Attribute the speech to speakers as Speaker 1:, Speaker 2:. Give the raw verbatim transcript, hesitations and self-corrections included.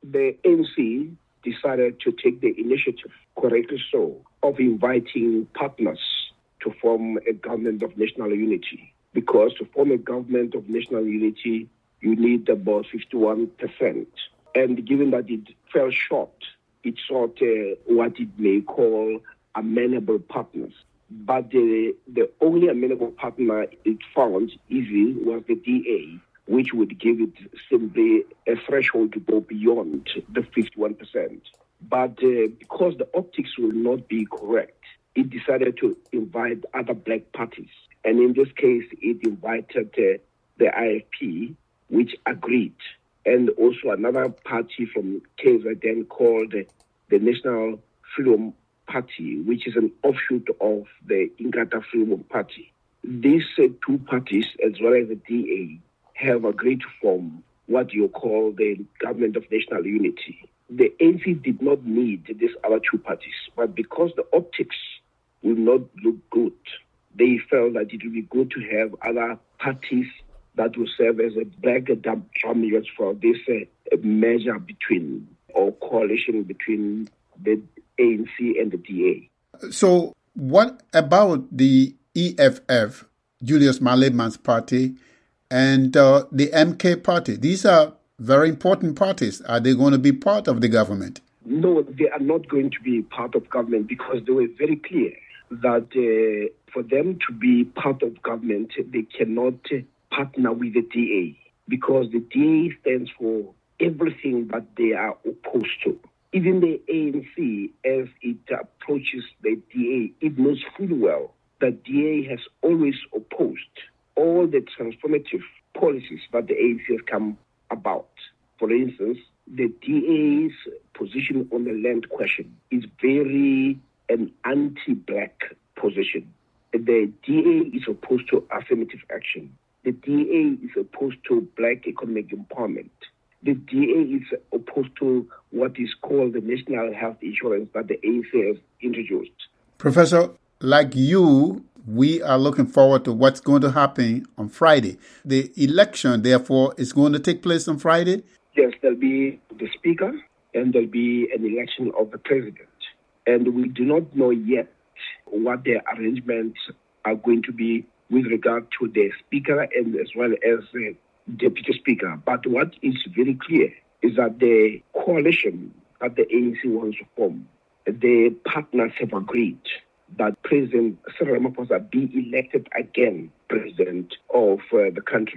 Speaker 1: the A N C decided to take the initiative, correctly so, of inviting partners to form a government of national unity. Because to form a government of national unity, you need about fifty-one percent. And given that it fell short, it sought uh, what it may call amenable partners. But the, the only amenable partner it found easy was the D A, which would give it simply a threshold to go beyond the fifty-one percent. But uh, because the optics will not be correct, it decided to invite other black parties. And in this case, it invited uh, the I F P, which agreed. And also another party from K Z N called uh, the National Freedom Party, which is an offshoot of the Inkatha Freedom Party. These uh, two parties, as well as the D A, have agreed to form what you call the Government of National Unity. The A N C did not need these other two parties, but because the optics will not look good, they felt that it would be good to have other parties that will serve as a black drummers for this uh, measure between, or coalition between the A N C and the D
Speaker 2: A. So what about the E F F, Julius Malema's party, and uh, the M K party? These are very important parties. Are they going to be part of the government?
Speaker 1: No, they are not going to be part of government because they were very clear that uh, for them to be part of government, they cannot partner with the D A because the D A stands for everything that they are opposed to. Even the A N C, as it approaches the D A, it knows fully well that D A has always opposed all the transformative policies that the A N C has come about. For instance, the D A's position on the land question is very an anti-black position. The D A is opposed to affirmative action. The D A is opposed to black economic empowerment. The D A is opposed to what is called the national health insurance that the A N C has introduced.
Speaker 2: Professor, like you, we are looking forward to what's going to happen on Friday. The election, therefore, is going to take place on Friday?
Speaker 1: Yes, there'll be the speaker and there'll be an election of the president. And we do not know yet what the arrangements are going to be with regard to the speaker and as well as the deputy speaker. But what is very clear is that the coalition that the A N C wants to form, the partners have agreed that President Cyril Ramaphosa be elected again president of uh, the country.